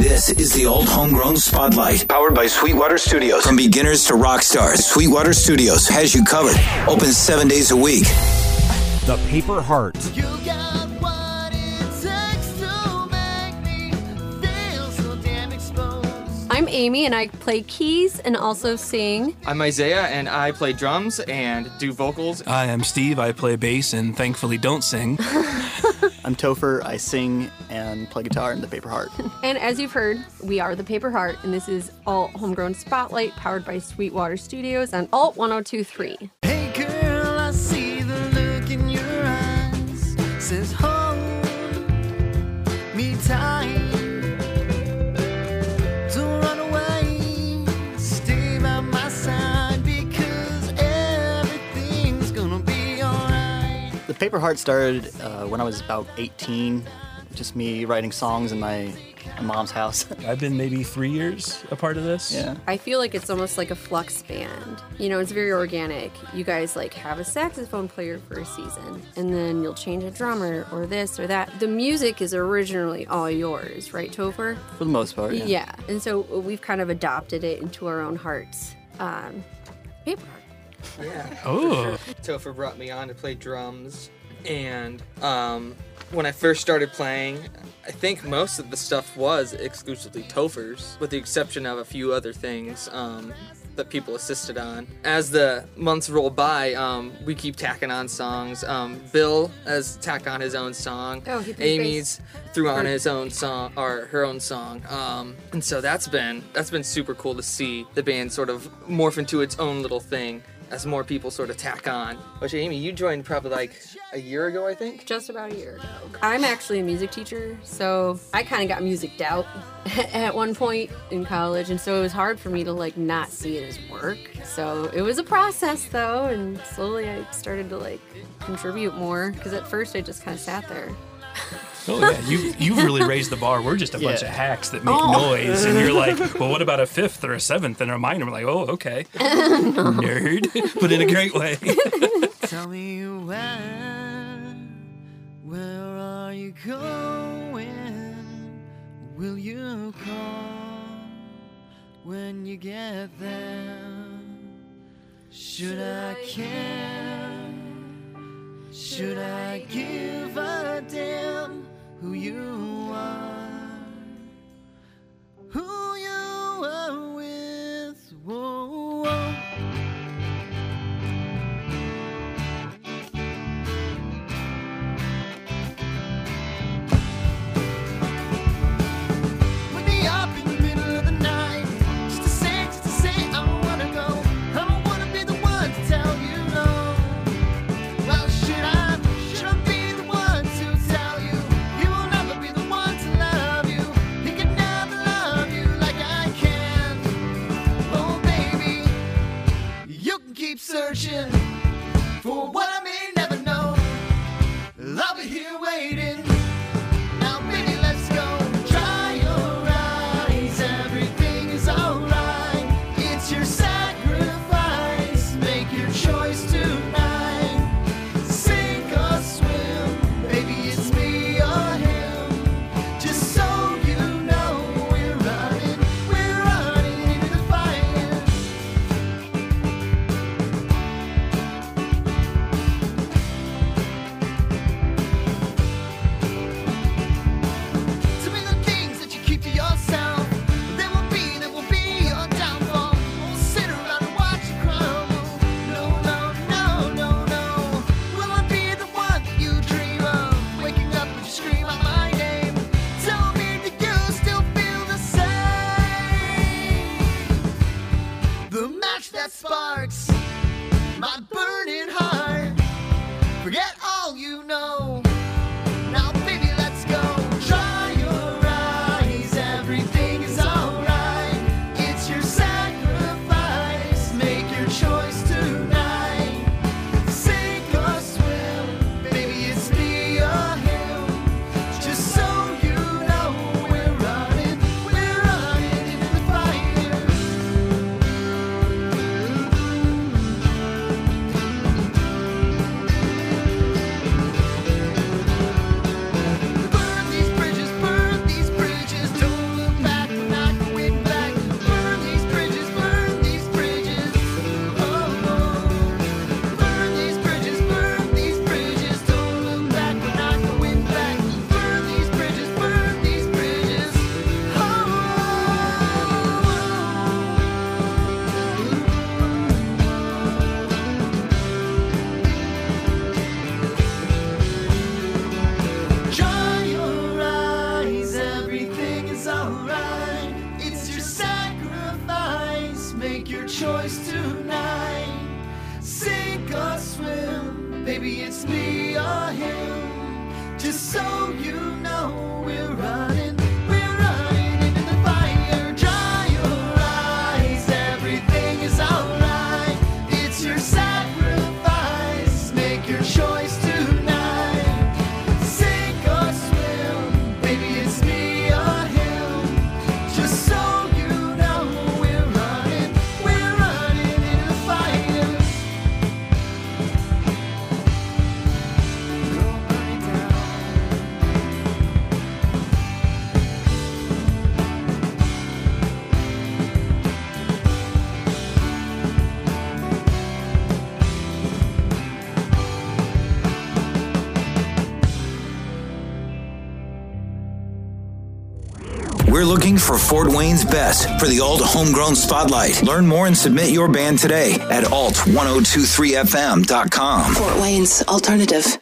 This is the Alt Homegrown Spotlight, powered by Sweetwater Studios. From beginners to rock stars, Sweetwater Studios has you covered. Open 7 days a week. The Paper Heart. You got what it takes to make me feel so damn exposed. I'm Amy, and I play keys and also sing. I'm Isaiah, and I play drums and do vocals. Hi, I'm Steve. I play bass and thankfully don't sing. I'm Topher. I sing and play guitar in the Paper Heart. And as you've heard, we are the Paper Heart, and this is Alt Homegrown Spotlight, powered by Sweetwater Studios on Alt 102.3. Hey girl, I see the look in your eyes. Says hold me tight. Don't run away. Stay by my side because everything's gonna be alright. The Paper Heart started when I was about 18. Just me writing songs in my mom's house. I've been maybe 3 years a part of this. Yeah. I feel like it's almost like a flux band. You know, it's very organic. You guys like have a saxophone player for a season, and then you'll change a drummer or this or that. The music is originally all yours, right, Topher? For the most part, yeah. Yeah, and so we've kind of adopted it into our own hearts. Paper Heart. Yeah. Oh. Topher brought me on to play drums, and when I first started playing, I think most of the stuff was exclusively Topher's, with the exception of a few other things that people assisted on. As the months roll by, we keep tacking on songs. Bill has tacked on his own song. Oh, he plays Amy's threw on his own song, or her own song. And so that's been super cool to see the band sort of morph into its own little thing as more people sort of tack on. Which, Amy, you joined probably like a year ago, I think? Just about a year ago. I'm actually a music teacher, so I kind of got musiced out at one point in college, and so it was hard for me to like not see it as work. So it was a process though, and slowly I started to like contribute more, because at first I just kind of sat there. Oh, yeah. You've really raised the bar. We're just a bunch of hacks that make noise. And you're like, well, what about a fifth or a seventh? And our mind, we're like, oh, okay. Nerd. But in a great way. Tell me where are you going? Will you call when you get there? Should I care? Should I give a damn who you are? Who you are with? Whoa, whoa. Wake me up in the middle of the night, just to say I wanna go. I don't wanna be the one to tell you no. Well, should I be the one to tell you? You will never be the one to let choice tonight. Sink or swim, baby, it's me or him. Just so you know, we're running into the fire. Dry your eyes, everything is alright. It's your sacrifice, make your choice tonight. Sink or swim, baby, it's me or him. Just so you know, we're running into the fire. Girl, burn it down. We're looking for Fort Wayne's best for the Alt Homegrown Spotlight. Learn more and submit your band today at alt1023fm.com. Fort Wayne's alternative.